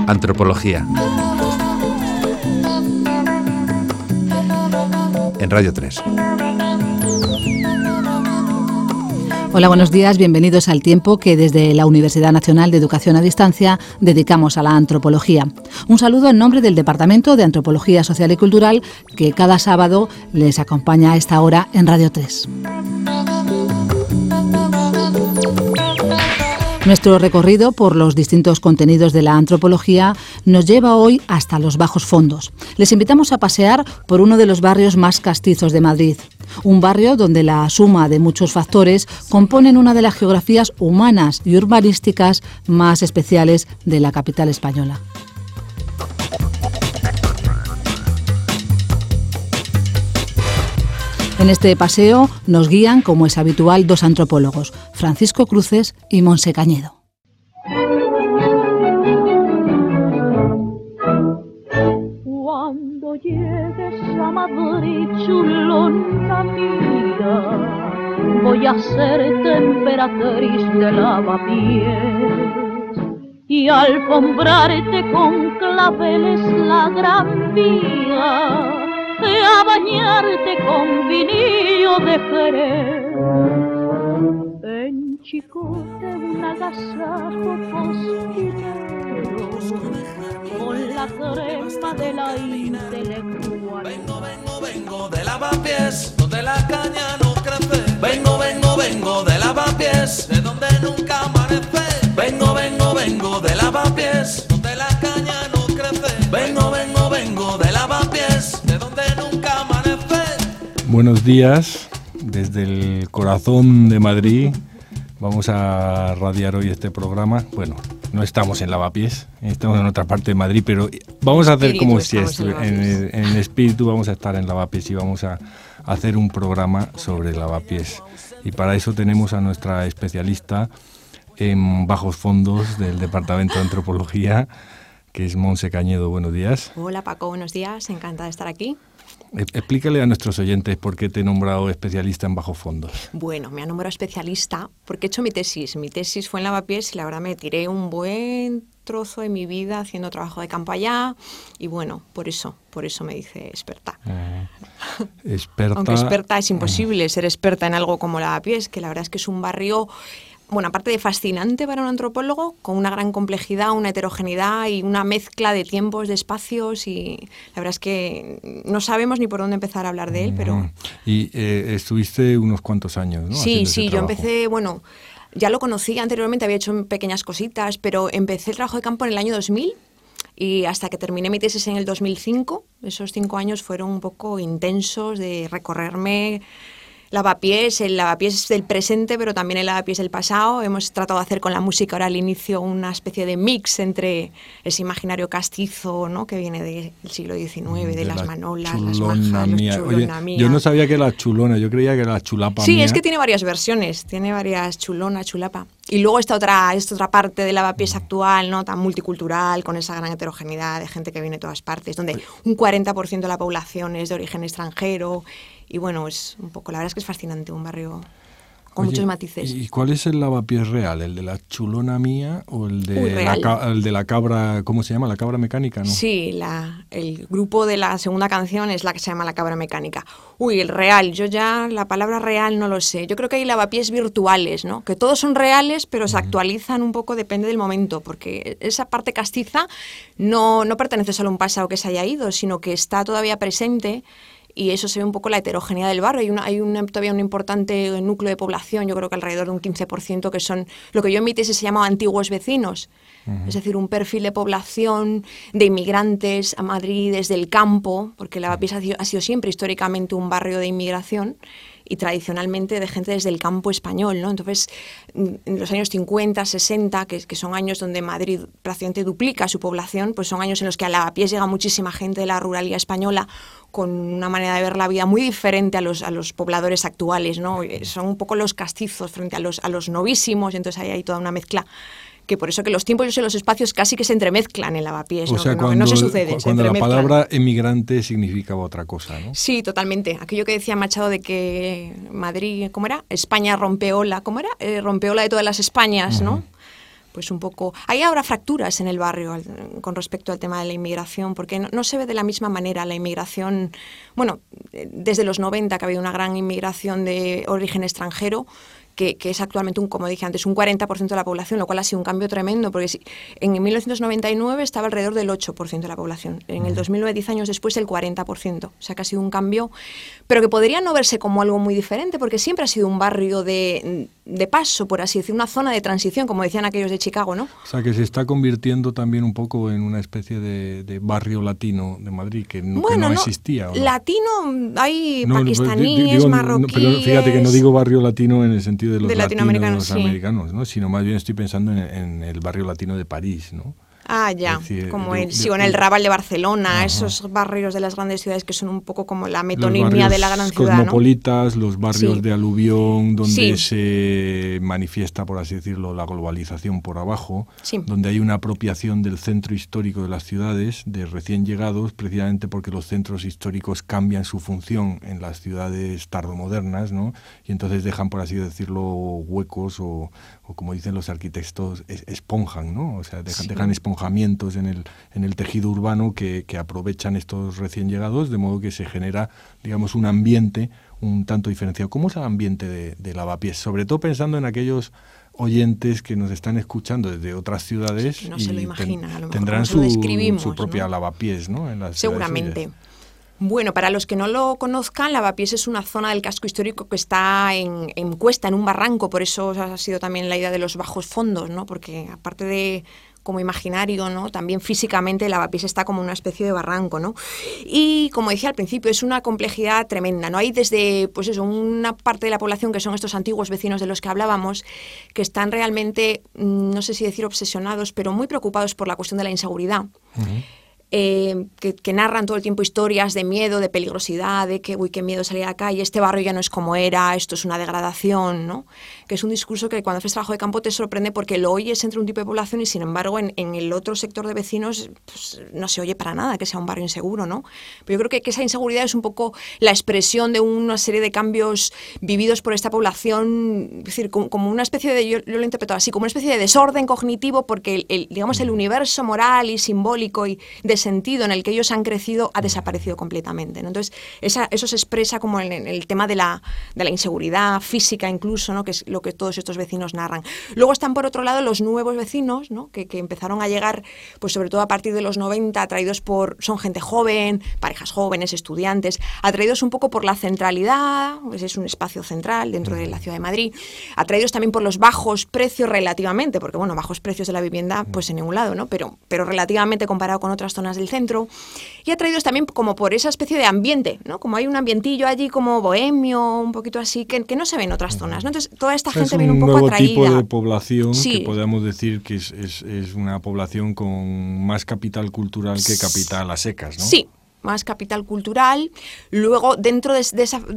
Antropología. En Radio 3. Hola, buenos días, bienvenidos al tiempo que desde la Universidad Nacional de Educación a Distancia dedicamos a la antropología. Un saludo en nombre del Departamento de Antropología Social y Cultural que cada sábado les acompaña a esta hora en Radio 3. Nuestro recorrido por los distintos contenidos de la antropología nos lleva hoy hasta los bajos fondos. Les invitamos a pasear por uno de los barrios más castizos de Madrid. Un barrio donde la suma de muchos factores componen una de las geografías humanas y urbanísticas más especiales de la capital española. En este paseo nos guían, como es habitual, dos antropólogos, Francisco Cruces y Montse Cañedo. Cuando llegues a Madrid, chulona mía, voy a ser emperatriz de lavapiés y alfombrarte con claveles la gran vía, a bañarte con vinillo de Jerez. En Chicote un agasajo cosquillero, con la crema de la intelectual. Vengo de lavapiés, donde la caña no crece. Vengo de lavapiés, de donde nunca amanece. Vengo de lavapiés, donde la caña no crece. Vengo de lavapiés, de donde nunca amanece. Buenos días, desde el corazón de Madrid vamos a radiar hoy este programa. Bueno, no estamos en Lavapiés, estamos en otra parte de Madrid, pero vamos a hacer como si en espíritu vamos a estar en Lavapiés y vamos a hacer un programa sobre Lavapiés. Y para eso tenemos a nuestra especialista en bajos fondos del Departamento de Antropología, que es Montse Cañedo. Buenos días. Hola Paco, buenos días, encantada de estar aquí. Explícale a nuestros oyentes por qué te he nombrado especialista en bajos fondos. Bueno, me ha nombrado especialista porque he hecho mi tesis. Mi tesis fue en Lavapiés y la verdad me tiré un buen trozo de mi vida haciendo trabajo de campo allá y bueno, por eso me dice experta. Experta. Aunque experta es imposible ser experta en algo como Lavapiés, que la verdad es que es un barrio... Bueno, aparte de fascinante para un antropólogo, con una gran complejidad, una heterogeneidad y una mezcla de tiempos, de espacios, y la verdad es que no sabemos ni por dónde empezar a hablar de él, pero... Y estuviste unos cuantos años, ¿no? Sí, yo empecé, bueno, ya lo conocía anteriormente, había hecho pequeñas cositas, pero empecé el trabajo de campo en el año 2000 y hasta que terminé mi tesis en el 2005, esos 5 años fueron un poco intensos de recorrerme... Lavapiés, el Lavapiés del presente, pero también el Lavapiés del pasado. Hemos tratado de hacer con la música ahora al inicio una especie de mix entre ese imaginario castizo, ¿no?, que viene del siglo XIX, de las manolas, las majas, los chulona mía. Yo no sabía que era chulona, yo creía que era chulapa sí, mía. Es que tiene varias versiones, tiene varias chulona, chulapa. Y luego esta otra parte del Lavapiés actual, ¿no?, tan multicultural, con esa gran heterogeneidad de gente que viene de todas partes, donde un 40% de la población es de origen extranjero. Y bueno, es un poco, la verdad es que es fascinante, un barrio con muchos matices. ¿Y cuál es el Lavapiés real? ¿El de la chulona mía o el de la cabra, ¿cómo se llama? ¿La cabra mecánica, no? Sí, el grupo de la segunda canción es la que se llama La Cabra Mecánica. El real, yo ya la palabra real no lo sé. Yo creo que hay lavapiés virtuales, ¿no?, que todos son reales, pero se actualizan un poco, depende del momento, porque esa parte castiza no pertenece solo a un pasado que se haya ido, sino que está todavía presente. Y eso se ve un poco la heterogeneidad del barrio. Hay todavía un importante núcleo de población, yo creo que alrededor de un 15%, que son lo que yo en mi tesis se llamaba antiguos vecinos. Es decir, un perfil de población de inmigrantes a Madrid desde el campo, porque Lavapiés ha sido siempre históricamente un barrio de inmigración y tradicionalmente de gente desde el campo español, ¿no? Entonces, en los años 50, 60, que son años donde Madrid prácticamente duplica su población, pues son años en los que a Lavapiés llega muchísima gente de la ruralidad española con una manera de ver la vida muy diferente a los pobladores actuales, ¿no? Son un poco los castizos frente a los novísimos, y entonces ahí hay toda una mezcla que por eso que los tiempos y los espacios casi que se entremezclan en Lavapiés, o sea, ¿no? No se sucede. Cuando la palabra emigrante significaba otra cosa, ¿no? Sí, totalmente. Aquello que decía Machado de que Madrid, ¿cómo era? España rompeola, ¿cómo era? Rompeola de todas las Españas, ¿no? pues un poco... Hay ahora fracturas en el barrio con respecto al tema de la inmigración, porque no se ve de la misma manera la inmigración. Bueno, desde los 90 que ha habido una gran inmigración de origen extranjero, que es actualmente, como dije antes, un 40% de la población, lo cual ha sido un cambio tremendo, porque en 1999 estaba alrededor del 8% de la población, en el 2009, 10 años después, el 40%, o sea que ha sido un cambio, pero que podría no verse como algo muy diferente, porque siempre ha sido un barrio de paso, por así decir, una zona de transición, como decían aquellos de Chicago, ¿no? O sea que se está convirtiendo también un poco en una especie de barrio latino de Madrid, que no existía. ¿O no? Latino, hay pakistaníes, marroquíes... pero fíjate que no digo barrio latino en el sentido de los latinoamericanos, americanos, ¿no? Sino más bien estoy pensando en el barrio latino de París, ¿no? Ah, ya, es decir, como en el Raval de Barcelona, esos barrios de las grandes ciudades que son un poco como la metonimia de la gran ciudad, cosmopolitas, ¿no? Los barrios sí. de aluvión, donde se manifiesta, por así decirlo, la globalización por abajo, sí. donde hay una apropiación del centro histórico de las ciudades, de recién llegados, precisamente porque los centros históricos cambian su función en las ciudades tardomodernas, ¿no? Y entonces dejan, por así decirlo, huecos o como dicen los arquitectos, esponjan, ¿no? O sea, dejan esponjamientos en el tejido urbano que aprovechan estos recién llegados, de modo que se genera, digamos, un ambiente un tanto diferenciado. ¿Cómo es el ambiente de Lavapiés? Sobre todo pensando en aquellos oyentes que nos están escuchando desde otras ciudades, sí, no se lo imaginan, a lo mejor tendrán su propia, ¿no? Lavapiés, ¿no? En las seguramente. Bueno, para los que no lo conozcan, Lavapiés es una zona del casco histórico que está en cuesta, en un barranco, por eso ha sido también la idea de los bajos fondos, ¿no? Porque aparte de como imaginario, ¿no? También físicamente Lavapiés está como una especie de barranco, ¿no? Y como decía al principio, es una complejidad tremenda, ¿no? Hay desde, pues eso, una parte de la población que son estos antiguos vecinos de los que hablábamos, que están realmente, no sé si decir obsesionados, pero muy preocupados por la cuestión de la inseguridad. Uh-huh. Que narran todo el tiempo historias de miedo, de peligrosidad, de que, uy, qué miedo salir a la calle, este barrio ya no es como era, esto es una degradación, ¿no? Que es un discurso que cuando haces trabajo de campo te sorprende porque lo oyes entre un tipo de población y sin embargo en el otro sector de vecinos pues, no se oye para nada que sea un barrio inseguro, ¿no? Pero yo creo que esa inseguridad es un poco la expresión de una serie de cambios vividos por esta población, es decir, como una especie de, yo lo he interpretado así, como una especie de desorden cognitivo porque digamos el universo moral y simbólico y de sentido en el que ellos han crecido ha desaparecido completamente, ¿no? Entonces eso se expresa como en el tema de la inseguridad física incluso, ¿no? Que es lo que todos estos vecinos narran. Luego están por otro lado los nuevos vecinos, ¿no? que empezaron a llegar pues sobre todo a partir de los 90, atraídos son gente joven, parejas jóvenes, estudiantes, atraídos un poco por la centralidad, pues es un espacio central dentro de la ciudad de Madrid, atraídos también por los bajos precios relativamente, porque bueno, bajos precios de la vivienda pues en ningún lado, ¿no? Pero relativamente comparado con otras zonas del centro, y atraídos también como por esa especie de ambiente, ¿no? Como hay un ambientillo allí como bohemio, un poquito así, que no se ve en otras zonas, ¿no? Entonces toda esta gente viene un poco atraída. Es un nuevo tipo de población sí. que podemos decir que es una población con más capital cultural que capital a secas, ¿no? Sí. Más capital cultural. Luego, dentro de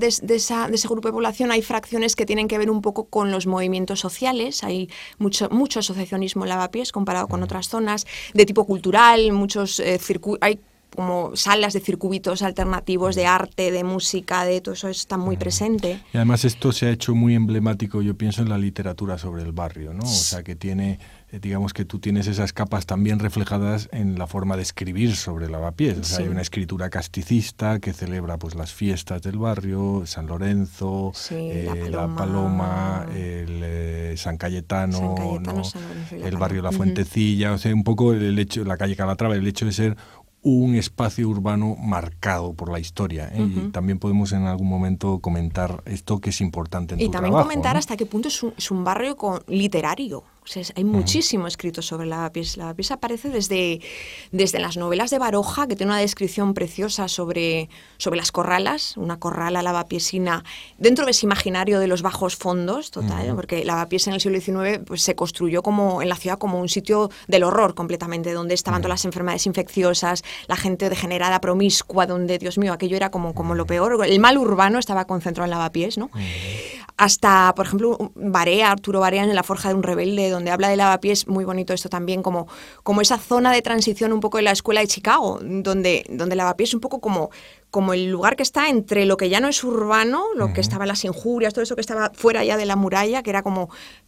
ese grupo de población hay fracciones que tienen que ver un poco con los movimientos sociales. Hay mucho asociacionismo en Lavapiés comparado con otras zonas de tipo cultural, hay como salas de circuitos alternativos de arte, de música, de todo eso está muy presente. Y además esto se ha hecho muy emblemático, yo pienso, en la literatura sobre el barrio, ¿no? O sea, que tiene, digamos que tú tienes esas capas también reflejadas en la forma de escribir sobre Lavapiés. O sea, sí. Hay una escritura casticista que celebra pues las fiestas del barrio, San Lorenzo, sí, la Paloma, el San Cayetano, ¿no? San Lorenzo y el barrio La Fuentecilla, o sea, un poco el hecho, la calle Calatrava, el hecho de ser un espacio urbano marcado por la historia, ¿eh? Y también podemos en algún momento comentar esto que es importante en tu trabajo. Y también comentar, ¿no?, hasta qué punto es un barrio literario. O sea, hay muchísimo escrito sobre Lavapiés. Lavapiés aparece desde las novelas de Baroja, que tiene una descripción preciosa sobre las corralas, una corrala lavapiesina dentro de ese imaginario de los bajos fondos, total, porque Lavapiés en el siglo XIX pues, se construyó como en la ciudad como un sitio del horror completamente, donde estaban todas las enfermedades infecciosas, la gente degenerada, promiscua, donde, Dios mío, aquello era como lo peor. El mal urbano estaba concentrado en Lavapiés, ¿no? Hasta, por ejemplo, Arturo Barea en La forja de un rebelde, donde habla de Lavapiés, muy bonito esto también, como esa zona de transición un poco de la escuela de Chicago, donde Lavapiés es un poco como como el lugar que está entre lo que ya no es urbano, lo que estaba las injurias, todo eso que estaba fuera ya de la muralla, que era como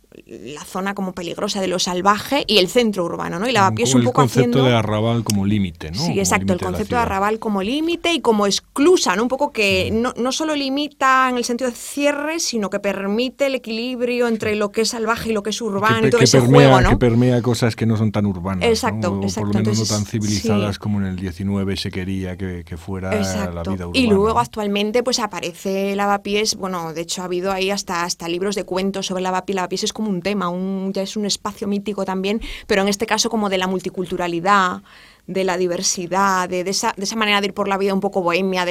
la zona como peligrosa de lo salvaje, y el centro urbano, ¿no? Y Lavapiés un poco haciendo... el concepto de arrabal como límite, ¿no? Sí, exacto, el concepto de arrabal como límite y como exclusa, ¿no? Un poco que no solo limita en el sentido de cierre, sino que permite el equilibrio entre lo que es salvaje y lo que es urbano, y todo ese juego, ¿no? Que permea cosas que no son tan urbanas, exacto, ¿no? exacto. Por lo menos Entonces, no tan civilizadas como en el 19 se quería que fuera la vida urbana. Y luego actualmente pues aparece Lavapiés, bueno, de hecho ha habido ahí hasta libros de cuentos sobre Lavapiés. Lavapiés es como un tema, ya es un espacio mítico también, pero en este caso como de la multiculturalidad, de la diversidad, de esa manera de ir por la vida un poco bohemia,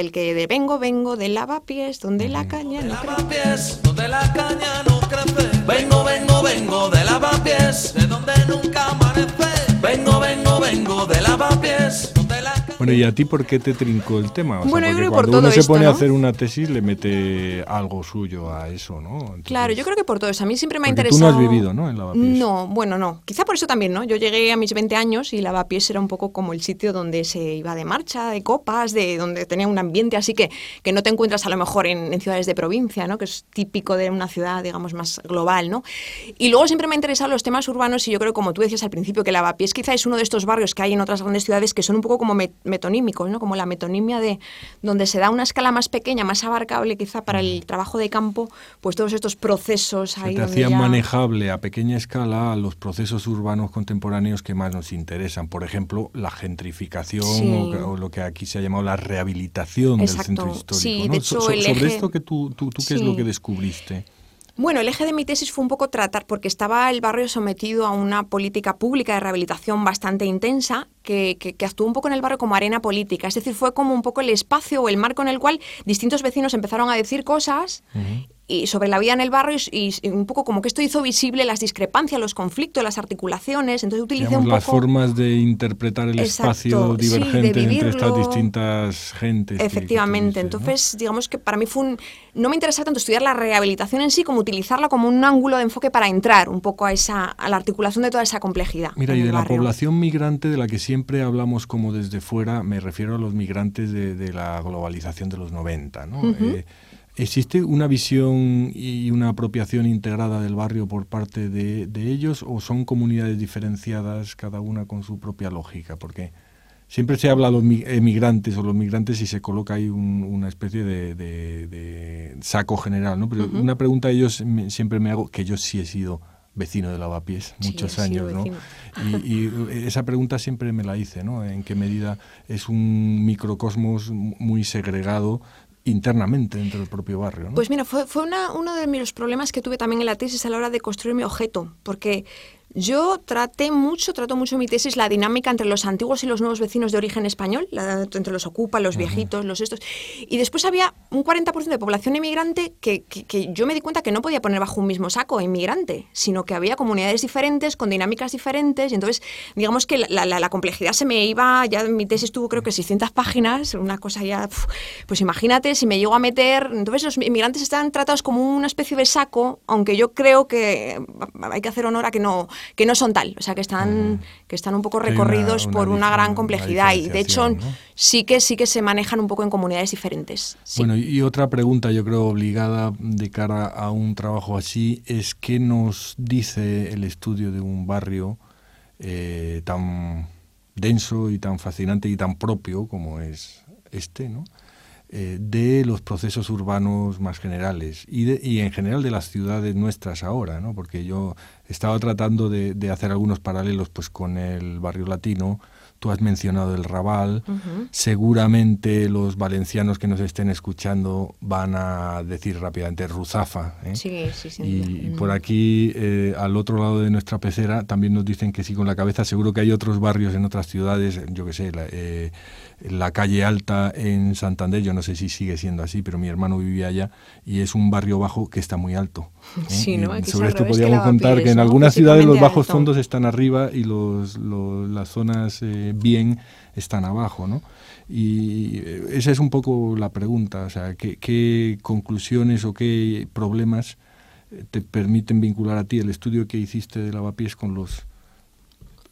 vengo de Lavapiés, donde la caña no crece. Donde la caña no crece. Vengo de Lavapiés, de donde nunca amanece. Vengo de Lavapiés, donde la caña... Bueno, ¿y a ti por qué te trincó el tema? O sea, bueno, yo creo que por cuando todo uno se esto, pone ¿no? a hacer una tesis le mete algo suyo a eso, ¿no? Entonces, claro, yo creo que por todo eso. A mí siempre me ha porque interesado... tú no has vivido, ¿no? En Lavapiés. No, bueno, no. Quizá por eso también, ¿no? Yo llegué a mis 20 años y Lavapiés era un poco como el sitio donde se iba de marcha, de copas, de donde tenía un ambiente así que no te encuentras a lo mejor en ciudades de provincia, ¿no? Que es típico de una ciudad, digamos, más global, ¿no? Y luego siempre me han interesado los temas urbanos y yo creo, como tú decías al principio, que Lavapiés quizá es uno de estos barrios que hay en otras grandes ciudades que son un poco como metonímicos, ¿no? Como la metonimia de donde se da una escala más pequeña, más abarcable quizá para el trabajo de campo, pues todos estos procesos ahí te donde hacían ya... manejable a pequeña escala los procesos urbanos contemporáneos que más nos interesan. Por ejemplo, la gentrificación o lo que aquí se ha llamado la rehabilitación del centro histórico. Sí, ¿no? de hecho, Sobre eje... esto, que ¿tú qué es lo que descubriste? Bueno, el eje de mi tesis fue un poco tratar, porque estaba el barrio sometido a una política pública de rehabilitación bastante intensa, que actuó un poco en el barrio como arena política. Es decir, fue como un poco el espacio o el marco en el cual distintos vecinos empezaron a decir cosas y sobre la vida en el barrio y un poco como que esto hizo visible las discrepancias, los conflictos, las articulaciones. Entonces utilicé Digamos, un poco... las formas de interpretar el espacio divergente entre estas distintas gentes. Efectivamente. Entonces, digamos que para mí no me interesaba tanto estudiar la rehabilitación en sí como utilizarla como un ángulo de enfoque para entrar un poco a la articulación de toda esa complejidad. Mira, y de la población migrante de la que siempre hablamos como desde fuera, me refiero a los migrantes de la globalización de los 90, ¿no? ¿Existe una visión y una apropiación integrada del barrio por parte de ellos o son comunidades diferenciadas, cada una con su propia lógica? Porque siempre se habla de los emigrantes o los migrantes y se coloca ahí una especie de saco general, ¿no? Pero una pregunta siempre me hago, que yo sí he sido vecino de Lavapiés muchos años, ¿no? Y esa pregunta siempre me la hice, ¿no? ¿En qué medida es un microcosmos muy segregado internamente dentro del propio barrio, ¿no? Pues mira, fue uno de mis problemas que tuve también en la tesis a la hora de construir mi objeto, porque yo trato mucho en mi tesis la dinámica entre los antiguos y los nuevos vecinos de origen español, entre los ocupas, los viejitos, los estos. Y después había un 40% de población inmigrante que yo me di cuenta que no podía poner bajo un mismo saco inmigrante, sino que había comunidades diferentes, con dinámicas diferentes. Y entonces, digamos que la complejidad se me iba, ya mi tesis tuvo creo que 600 páginas, una cosa ya, pues imagínate si me llego a meter. Entonces los inmigrantes están tratados como una especie de saco, aunque yo creo que hay que hacer honor a que no son tal, o sea, que están un poco recorridos por una gran complejidad y de hecho, ¿no? sí que se manejan un poco en comunidades diferentes. Sí. Bueno, y otra pregunta yo creo obligada de cara a un trabajo así es ¿qué nos dice el estudio de un barrio tan denso y tan fascinante y tan propio como es este, ¿no? De los procesos urbanos más generales y en general de las ciudades nuestras ahora, ¿no? Porque yo estaba tratando de hacer algunos paralelos pues con el barrio latino. Tú has mencionado el Raval, seguramente los valencianos que nos estén escuchando van a decir rápidamente Ruzafa, ¿eh? Sí. Y por aquí, al otro lado de nuestra pecera, también nos dicen que sí con la cabeza. Seguro que hay otros barrios en otras ciudades, yo qué sé, la calle Alta en Santander, yo no sé si sigue siendo así, pero mi hermano vivía allá y es un barrio bajo que está muy alto. Sí, ¿no? Sobre esto podríamos contar que en algunas ciudades los bajos fondos están arriba y las zonas bien están abajo, ¿no? Y esa es un poco la pregunta, o sea, ¿qué conclusiones o qué problemas te permiten vincular a ti el estudio que hiciste de Lavapiés con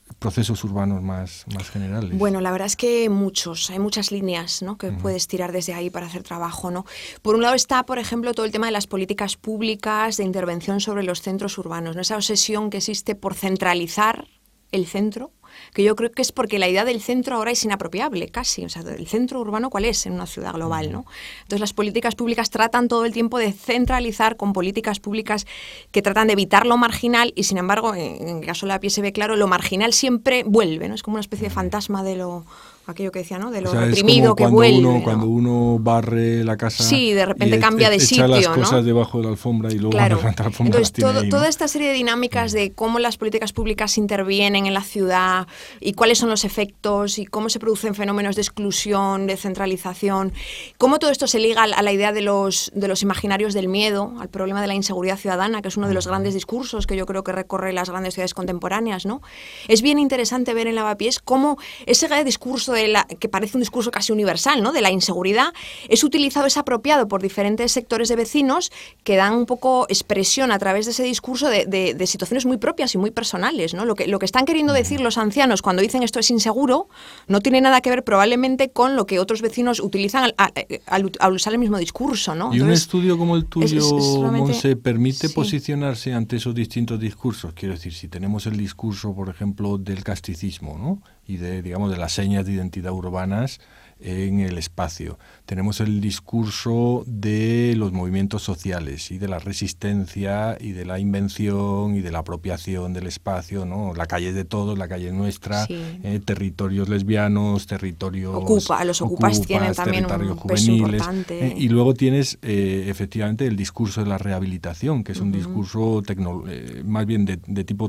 procesos urbanos más generales? Bueno, la verdad es que hay muchas líneas, ¿no?, que puedes tirar desde ahí para hacer trabajo, ¿no? Por un lado está, por ejemplo, todo el tema de las políticas públicas de intervención sobre los centros urbanos, ¿no? Esa obsesión que existe por centralizar el centro, que yo creo que es porque la idea del centro ahora es inapropiable, casi. O sea, ¿el centro urbano cuál es en una ciudad global, no? Entonces, las políticas públicas tratan todo el tiempo de centralizar con políticas públicas que tratan de evitar lo marginal y, sin embargo, en el caso de la pie se ve claro, lo marginal siempre vuelve, ¿no? Es como una especie de fantasma de aquello que decía, ¿no?, de lo reprimido que vuelve, ¿no? Cuando uno barre la casa, sí, de repente cambia de sitio, echa las ¿no?, cosas debajo de la alfombra y luego claro. levanta la alfombra. Entonces, toda esta serie de dinámicas de cómo las políticas públicas intervienen en la ciudad y cuáles son los efectos y cómo se producen fenómenos de exclusión, de centralización, cómo todo esto se liga a la idea de los imaginarios del miedo, al problema de la inseguridad ciudadana, que es uno de los grandes discursos que yo creo que recorre las grandes ciudades contemporáneas, ¿no? Es bien interesante ver en Lavapiés cómo ese discurso que parece un discurso casi universal, ¿no?, de la inseguridad, es utilizado, es apropiado por diferentes sectores de vecinos que dan un poco expresión a través de ese discurso de situaciones muy propias y muy personales, ¿no? Lo que están queriendo decir los ancianos cuando dicen esto es inseguro no tiene nada que ver probablemente con lo que otros vecinos utilizan al usar el mismo discurso, ¿no? Y un estudio como el tuyo, realmente, Monse, permite sí, posicionarse ante esos distintos discursos. Quiero decir, si tenemos el discurso, por ejemplo, del casticismo, ¿no?, y de las señas de identidad urbanas en el espacio. Tenemos el discurso de los movimientos sociales y de la resistencia y de la invención y de la apropiación del espacio, ¿no? La calle de todos, la calle nuestra, sí, territorios lesbianos, territorios los ocupas tienen también un peso importante. Y luego tienes efectivamente el discurso de la rehabilitación, que es un discurso más bien de tipo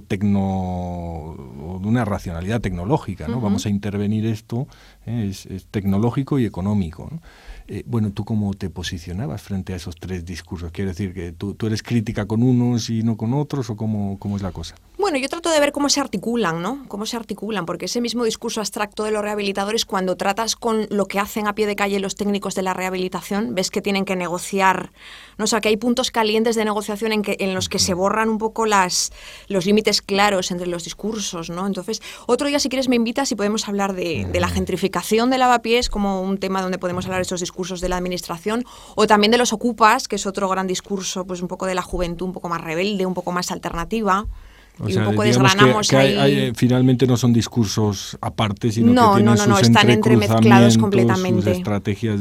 o de una racionalidad tecnológica, ¿no? Vamos a intervenir esto, es tecnológico y económico, ¿no? Bueno, ¿tú cómo te posicionabas frente a esos tres discursos? Quiero decir, que tú eres crítica con unos y no con otros, ¿o cómo es la cosa? Bueno, yo trato de ver cómo se articulan, ¿no? Cómo se articulan, porque ese mismo discurso abstracto de los rehabilitadores, cuando tratas con lo que hacen a pie de calle los técnicos de la rehabilitación, ves que tienen que negociar, ¿no? O sea, que hay puntos calientes de negociación en los que se borran un poco los límites claros entre los discursos, ¿no? Entonces, otro día, si quieres, me invitas y podemos hablar de la gentrificación de Lavapiés como un tema donde podemos hablar de estos discursos de la administración, o también de los ocupas, que es otro gran discurso, pues un poco de la juventud, un poco más rebelde, un poco más alternativa. Y un poco desgranamos que hay, finalmente no son discursos aparte, sino que tienen sus están entremezclados completamente. Sus estrategias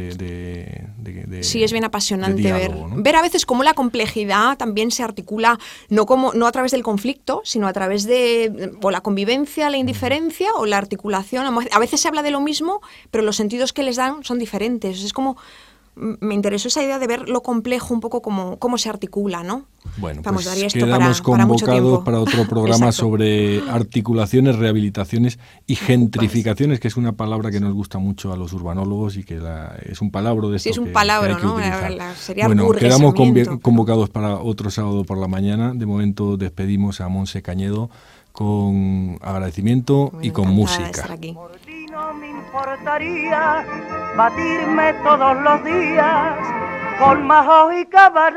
sí, es bien apasionante diálogo, ¿no? ver a veces cómo la complejidad también se articula no a través del conflicto, sino a través de la convivencia, la indiferencia o la articulación. A veces se habla de lo mismo, pero los sentidos que les dan son diferentes. Es como me interesó esa idea de ver lo complejo un poco cómo se articula, ¿no? Bueno, vamos, pues daría esto quedamos para mucho tiempo. para otro programa sobre articulaciones, rehabilitaciones y gentrificaciones, que es una palabra que nos gusta mucho a los urbanólogos y que es un palabra de esto. Sí, es un palabra, ¿no? Sería bueno, quedamos convocados para otro sábado por la mañana. De momento despedimos a Monse Cañedo con agradecimiento y con música. No me importaría batirme todos los días con majos y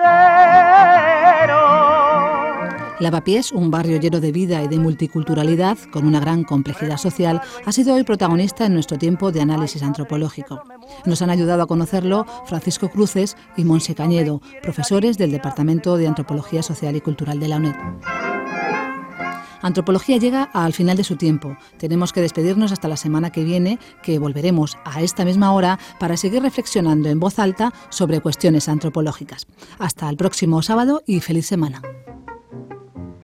caballeros. Lavapiés, un barrio lleno de vida y de multiculturalidad, con una gran complejidad social, ha sido hoy protagonista en nuestro tiempo de análisis antropológico. Nos han ayudado a conocerlo Francisco Cruces y Monse Cañedo, profesores del Departamento de Antropología Social y Cultural de la UNED. Antropología llega al final de su tiempo. Tenemos que despedirnos hasta la semana que viene, que volveremos a esta misma hora para seguir reflexionando en voz alta sobre cuestiones antropológicas. Hasta el próximo sábado y feliz semana.